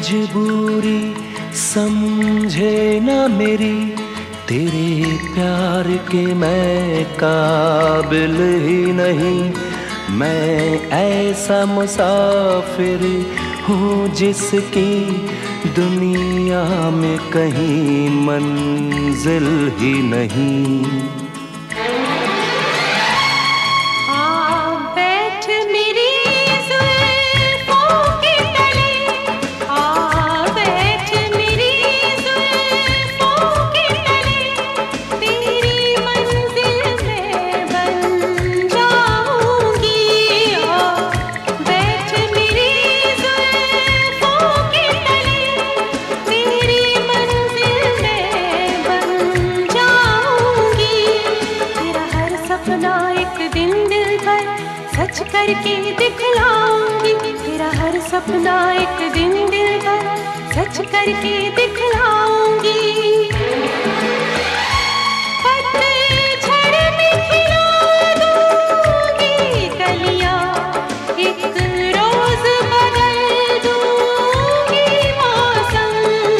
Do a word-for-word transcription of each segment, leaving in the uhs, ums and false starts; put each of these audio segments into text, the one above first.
मजबूरी समझे ना मेरी, तेरे प्यार के मैं काबिल ही नहीं। मैं ऐसा मुसाफिर हूँ जिसकी दुनिया में कहीं मंजिल ही नहीं। सच करके दिखलाऊंगी तेरा हर सपना एक दिन दिल भर, सच करके दिखलाऊंगी। पतझड़ में खिला दूंगी कलियां, एक रोज बदल दूंगी मौसम।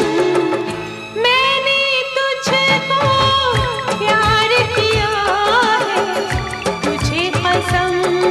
मैंने तुझको प्यार किया है, तुझे पसंद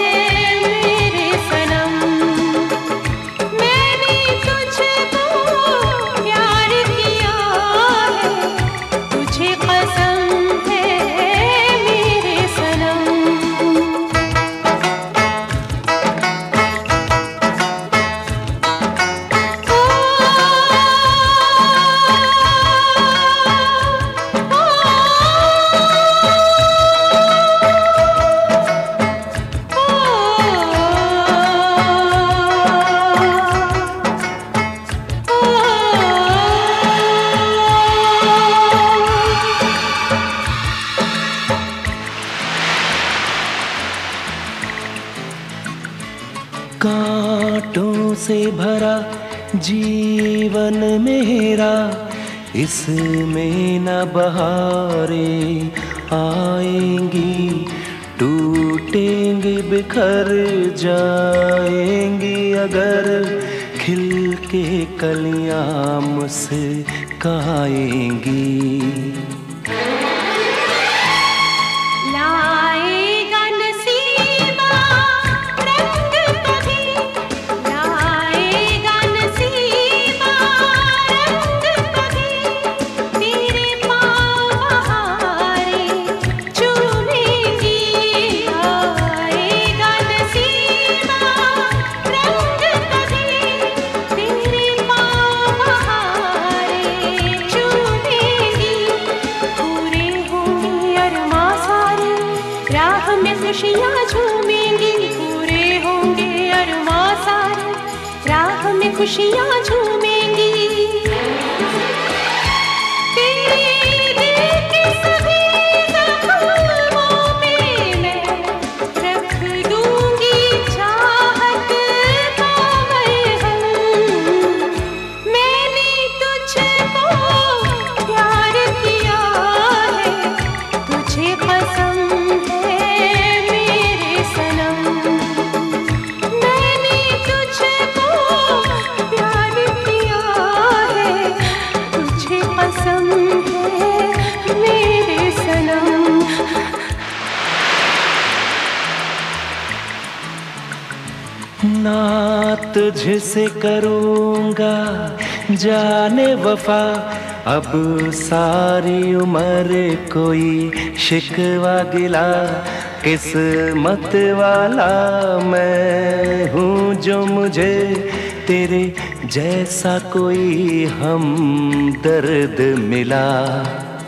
कांटों से भरा जीवन मेरा, इसमें न बहारें आएंगी। टूटेंगे बिखर जाएंगी अगर खिल के कलियां मुस्काएंगी। खुशियाँ झूमेंगी, पूरे होंगे अरमां सारे, राह में खुशियाँ झूमेंगी। ना तुझसे करूँगा जाने वफा, अब सारी उम्र कोई शिकवा गिला। किस्मत वाला मैं हूँ जो मुझे तेरे जैसा कोई हमदर्द मिला।